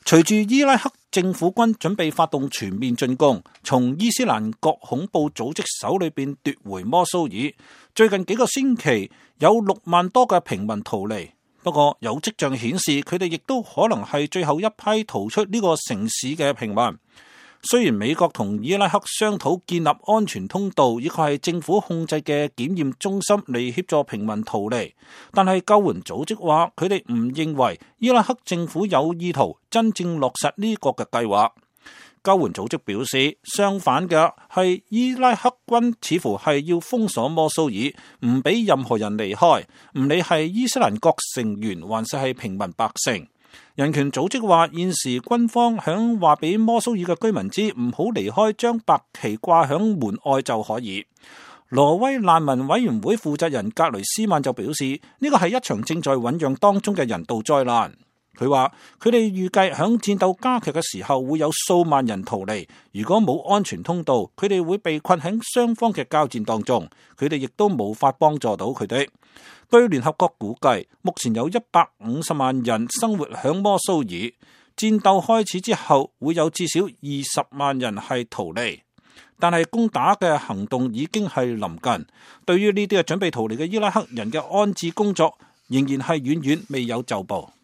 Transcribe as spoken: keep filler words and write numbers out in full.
隨住伊拉克政府軍準備發動全面進攻，從伊斯蘭國恐怖組織手裏邊奪回摩蘇爾，最近幾個星期有六萬多嘅平民逃離。不過有跡象顯示，佢哋亦都可能係最後一批逃出呢個城市嘅平民。雖然美國同伊拉克商討建立安全通道，以及係政府控制嘅檢驗中心嚟協助平民逃離，但係救援組織話佢哋唔認為伊拉克政府有意圖真正落實呢個嘅計劃。救援組織表示，相反嘅係伊拉克軍似乎係要封鎖摩蘇爾，唔俾任何人離開，唔理係伊斯蘭國成員還是係平民百姓。人權組織話，現時軍方響話俾摩蘇爾嘅居民知唔好離開，將白旗掛響門外就可以。挪威難民委員會負責人格雷斯曼就表示，呢個係一場正在醞釀當中嘅人道災難。佢話佢哋預計響戰鬥加劇嘅時候會有數萬人逃離，如果冇安全通道，佢哋會被困喺雙方嘅交戰當中，佢哋亦都無法幫助到佢哋。據聯合國估計，目前有一百五十萬人生活響摩蘇爾，戰鬥開始之後會有至少二十萬人係逃離，但係攻打嘅行動已經係臨近。對於呢啲嘅準備逃離嘅伊拉克人嘅安置工作，仍然係遠遠未有就步。